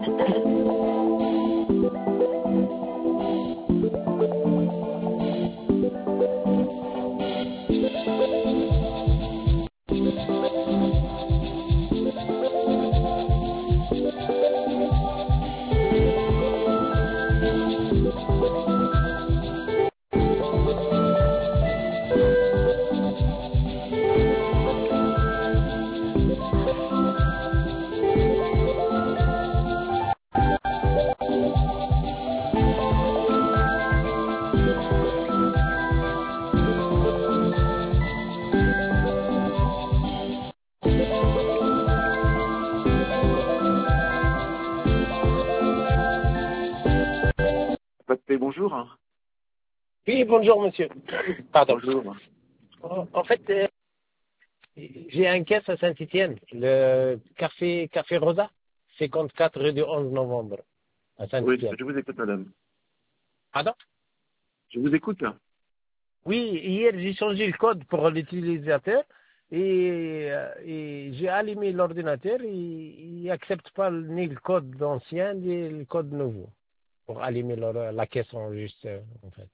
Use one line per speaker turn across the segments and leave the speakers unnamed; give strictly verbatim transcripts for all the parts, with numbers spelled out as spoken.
Bonjour.
Oui, bonjour monsieur. Pardon.
Bonjour.
En, en fait, euh, j'ai un caisse à Saint-Étienne, le café, café Rosa, cinquante-quatre rue du onze novembre, à
Oui,
Saint-Étienne.
je vous écoute, madame.
Pardon?
Je vous écoute.
Oui, hier j'ai changé le code pour l'utilisateur et, euh, et j'ai allumé l'ordinateur et il n'accepte pas ni le code ancien ni le code nouveau pour allumer leur- la caisse enregistrée en fait.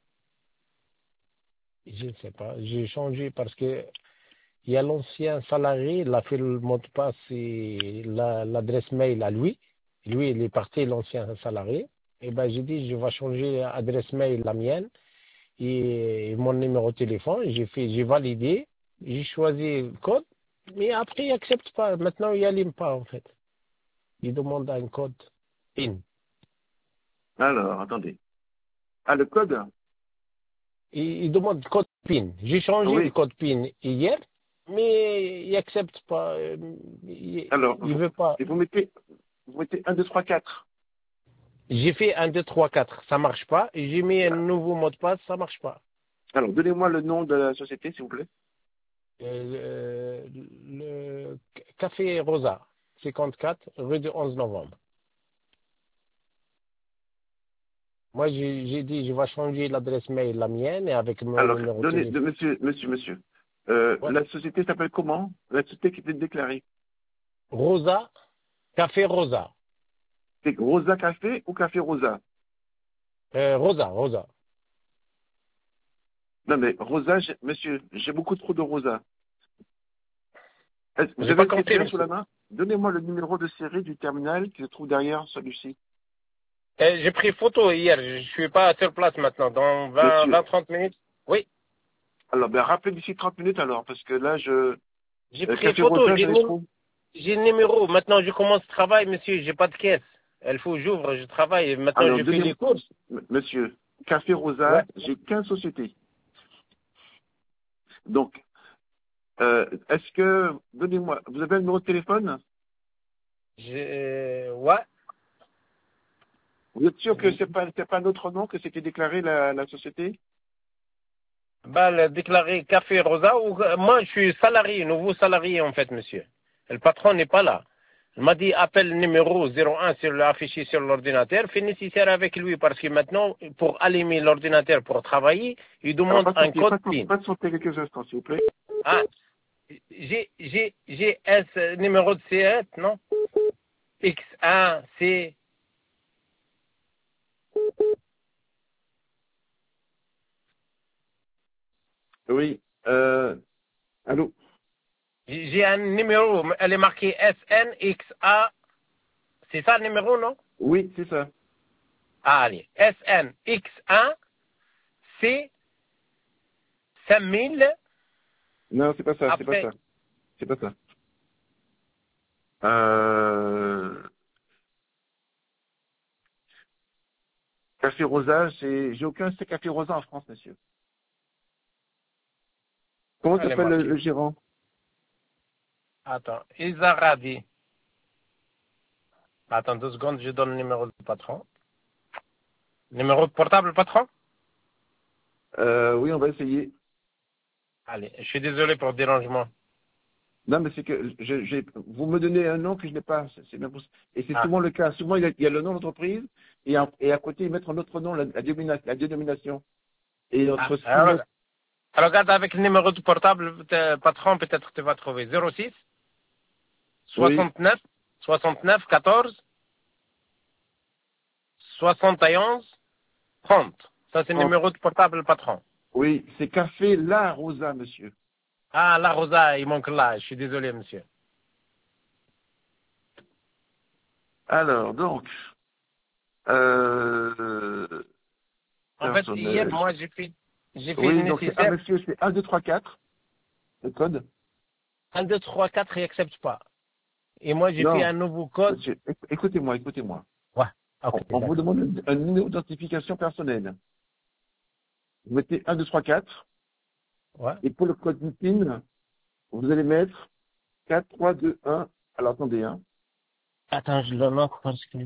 Je ne sais pas, j'ai changé parce que il y a l'ancien salarié, il a fait le mot de passe et la- l'adresse mail à lui. Lui, il est parti, l'ancien salarié. Et ben, j'ai dit, je vais changer l'adresse mail, la mienne, et mon numéro de téléphone. J'ai fait, j'ai validé, j'ai choisi le code, mais après, il n'accepte pas. Maintenant, il n'allume pas, en fait. Il demande un code PIN.
Alors, attendez. Ah, le code?
Il, il demande code PIN. J'ai changé le
Oui.
code PIN hier, mais il n'accepte pas. euh, Il
Alors,
ne
vous,
veut pas.
et vous mettez, vous mettez un, deux, trois, quatre.
J'ai fait un, deux, trois, quatre, ça marche pas. Et j'ai mis un nouveau mot de passe, ça marche pas.
Alors, donnez-moi le nom de la société, s'il vous plaît.
Euh, le, le Café Rosa, cinquante-quatre, rue du onze novembre. Moi, j'ai j'ai dit, je vais changer l'adresse mail, la mienne, et avec mon
Alors,
numéro de
donnez, de,
téléphone.
monsieur, monsieur, monsieur. Euh,
Ouais.
la société s'appelle comment? La société qui était déclarée.
Rosa, Café Rosa.
C'est Rosa Café ou Café Rosa?
Euh, Rosa, Rosa.
Non, mais Rosa, j'ai- monsieur, j'ai beaucoup trop de Rosa. Est-ce- Vous
J'ai
avez
pas
le
compris,
terminal sous la
monsieur.
main? Donnez-moi le numéro de série du terminal qui se trouve derrière celui-ci.
Euh, j'ai pris photo hier, je suis pas sur place maintenant, dans vingt,
Monsieur,
vingt, trente minutes. Oui,
alors, ben, rappelez d'ici trente minutes alors, parce que là, je,
j'ai
euh,
pris
Café
photo,
Rosa,
j'ai
j'en ai
le
trop.
j'ai le numéro. Maintenant, je commence le travail, monsieur, j'ai pas de caisse. Il faut que j'ouvre, je travaille. Maintenant,
Alors,
je fais
donnez,
les courses.
M- monsieur, Café
Ouais.
Rosa, j'ai quinze sociétés. Donc, euh, est-ce que, donnez-moi, vous avez un numéro de téléphone?
Je, ouais.
Vous êtes sûr que c'est pas, c'est pas notre nom que c'était déclaré la, la société?
Bah, le déclaré Café Rosa ou moi je suis salarié, nouveau salarié en fait, monsieur. Le patron n'est pas là. Il m'a dit appelle le numéro zéro un sur l'affiché sur l'ordinateur, fais nécessaire avec lui parce que maintenant pour allumer l'ordinateur pour travailler, il
Alors,
demande un
patientez,
code
patientez,
PIN.
patientez quelques instants, s'il vous plaît.
Ah, j'ai j'ai j'ai S numéro de C sept, non? X un C.
Oui, euh, allô?
J'ai j'ai un numéro, elle est marquée S N X A. C'est ça le numéro, non?
Oui, c'est ça.
Ah, allez. S N X un C cinq mille.
Non, c'est pas ça, c'est pas
Après,
ça. C'est pas ça. Euh, Café Rosa, c'est, j'ai aucun c'est Café Rosa en France, monsieur. Comment
elle est
s'appelle le,
marquée.
le gérant?
Attends, Izaradi. Attends deux secondes, je donne le numéro du patron. Numéro de portable, patron?
Euh, oui, on va essayer.
Allez, je suis désolé pour le dérangement.
Non, mais c'est que je, j'ai, vous me donnez un nom que je n'ai pas. C'est c'est bien possible. Et c'est
Ah,
souvent le cas. Souvent, il y a, il y a le nom de l'entreprise et, à- et à côté, ils mettent un autre nom, la, la, dénomina- la dénomination. Et
ah.
entre six,
Alors,
neuf.
regarde avec le numéro du portable, euh, patron, peut-être tu vas trouver zéro six
Oui,
soixante-neuf soixante-neuf quatorze soixante et onze trente. Ça, c'est le
trente.
numéro de portable patron.
Oui, c'est Café La Rosa, monsieur.
Ah, la Rosa, il manque là. Je suis désolé, monsieur.
Alors, donc, euh,
En fait, hier,
personnel.
moi, j'ai fait, j'ai fait le
Oui, donc c'est un
nécessaire.
monsieur, c'est un, deux, trois, quatre, le code.
un, deux, trois, quatre, il n'accepte pas. Et moi, j'ai fait
Non,
un nouveau code.
monsieur, éc- écoutez-moi, écoutez-moi.
Ouais, ok,
On, on vous
d'accord.
demande un numéro d'identification personnelle. Vous mettez un, deux, trois, quatre.
Ouais.
Et pour le code PIN, vous allez mettre quatre, trois, deux, un. Alors, attendez, hein.
Attends, je le note parce que...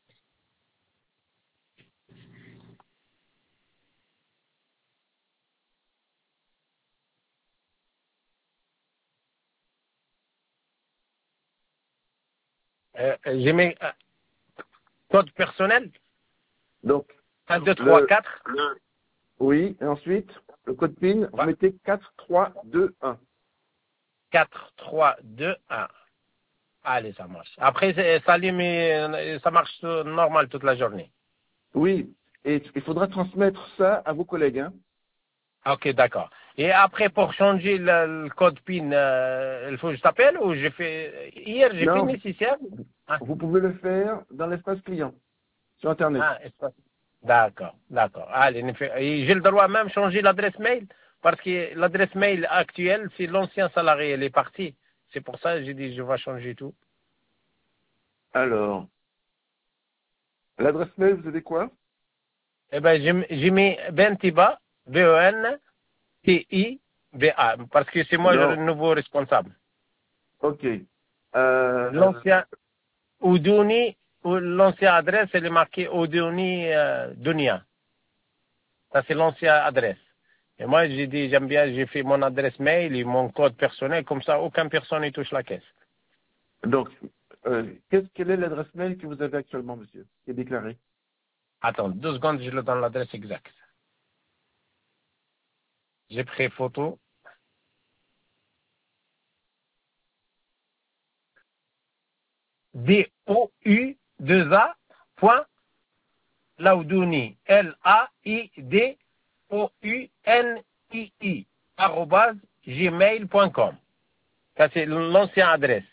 Euh, j'ai mis euh, code personnel.
Donc,
un, deux, trois,
le,
quatre.
oui, et ensuite, le code PIN, vous
Ouais.
mettez quatre, trois, deux, un.
quatre, trois, deux, un. Allez, ça marche. Après, c'est- ça allume et ça marche euh, normal toute la journée.
Oui, et il faudra transmettre ça à vos collègues, hein.
Ok, d'accord. Et après, pour changer le, le code PIN, euh, il faut que je t'appelle ou j'ai fait... Hier, j'ai fait
Non,
nécessaire. Ah,
vous pouvez le faire dans l'espace client, sur Internet.
ah, espace. D'accord, d'accord. Allez, en effet. Et j'ai le droit même de changer l'adresse mail parce que l'adresse mail actuelle, c'est l'ancien salarié, elle est partie. C'est pour ça que j'ai dit je vais changer tout.
Alors, l'adresse mail, vous avez quoi?
Eh ben, j'ai j'ai mis Bentiba, B E N T I B A, parce que c'est moi le
Non,
nouveau responsable.
ok. Euh,
L'ancien Oudouni, ou l'ancienne adresse, elle est marquée Oudouni euh, Dunia. Ça, c'est l'ancienne adresse. Et moi, j'ai dit, j'aime bien, j'ai fait mon adresse mail et mon code personnel, comme ça, aucune personne ne touche la caisse.
donc, euh, qu'est-ce- quelle est l'adresse mail que vous avez actuellement, monsieur, qui est déclarée?
Attends, deux secondes, je le donne l'adresse exacte. J'ai pris photo. D O U deux A point Laudouni. L A I D O U N I I. arrobase gmail point com. Ça, c'est l'ancienne adresse.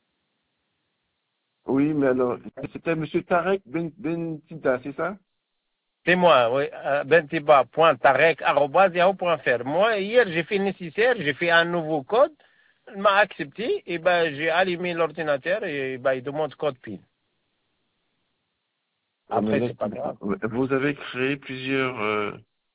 Oui, mais alors, c'était monsieur Tarek Ben, Bentida, c'est ça?
C'est moi, oui. euh, bentiba point tarek arobase yahoo point fr. Moi, hier, j'ai fait nécessaire, j'ai fait un nouveau code. Il m'a accepté, et ben, j'ai allumé l'ordinateur et ben, il demande code PIN.
Ouais, mais
Après,
là,
c'est pas grave.
vous avez créé plusieurs... euh,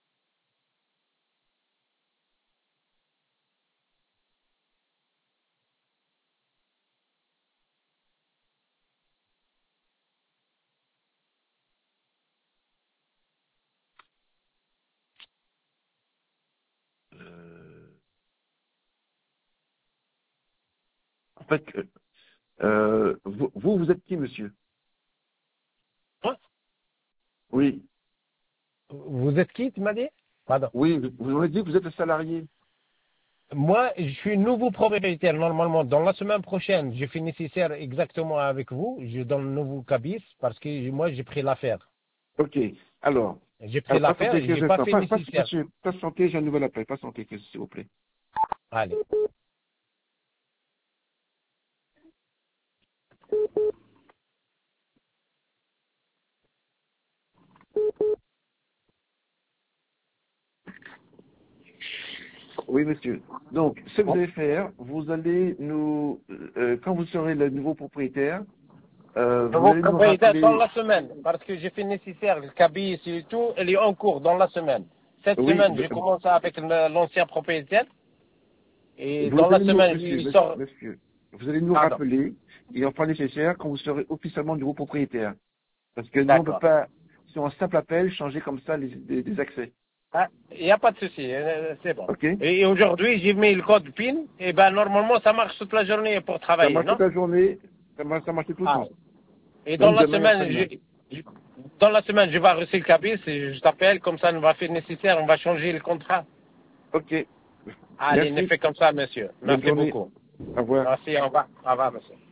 euh, en fait, euh, vous, vous, vous êtes qui, monsieur?
Hein?
Oui,
Vous êtes qui, tu m'as dit? Pardon.
oui, vous vous m'avez dit que vous êtes un salarié.
Moi, je suis nouveau propriétaire. Normalement, dans la semaine prochaine, je fais nécessaire exactement avec vous. Je donne le nouveau cabis parce que moi, j'ai pris l'affaire.
Ok, alors,
J'ai pris
alors
l'affaire
attendez
et j'ai
quelques
pas
instants.
fait
Pas, pas,
nécessaire.
monsieur, pas santé, j'ai un nouvel appel. Pas santé, s'il vous plaît.
Allez.
Oui, monsieur. Donc, ce que vous
Bon.
allez faire, vous allez nous, euh, quand vous serez le nouveau propriétaire, euh, vous
Nouveau
allez nous
propriétaire dans
rappeler.
la semaine, parce que j'ai fait nécessaire, le cabis et tout, elle est en cours dans la semaine. Cette
Oui,
semaine, j'ai commencé avec le- l'ancien propriétaire, et
vous
dans la
allez nous,
semaine,
monsieur,
il
monsieur,
sort,
monsieur, vous allez nous
pardon,
rappeler et on fera nécessaire quand vous serez officiellement nouveau propriétaire. Parce que nous, on ne peut
d'accord.
pas, sur un simple appel, changer comme ça les, les- les accès.
Ah, il n'y a pas de souci, euh, c'est bon.
OK?
Et aujourd'hui, j'ai mis le code PIN, et ben normalement, ça marche toute la journée pour
Ça
travailler,
marche toute
non?
la journée, ça marche, ça marche tout le
Ah.
temps.
Et dans
Même
la
demain et
semaine,
après-demain.
je, je- dans la semaine, je vais reçu le cabis, et je t'appelle, comme ça, on va faire nécessaire, on va changer le contrat.
OK.
Allez, ne
Merci.
fait comme ça, monsieur.
Bonne
Merci
journée.
beaucoup.
Au revoir.
Merci, au revoir. Au revoir, monsieur.